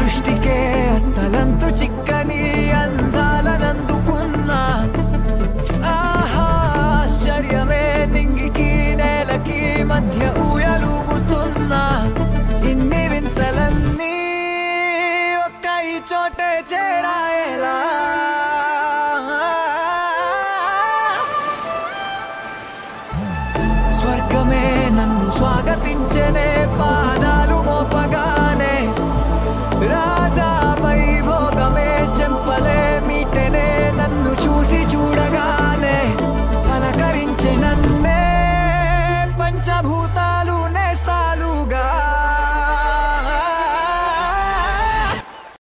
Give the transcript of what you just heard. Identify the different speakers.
Speaker 1: దృష్టికే అసలంతు చిక్కని అందాలనందుకున్నా. ఆహా ఆశ్చర్యమే నింగికి నేలకి మధ్య ఊయలుగుతున్నా. ఇన్ని వింతలన్నీ ఒక్క ఈ చోటే చేరాయేలా. స్వర్గమే నన్ను స్వాగతించనే పాదా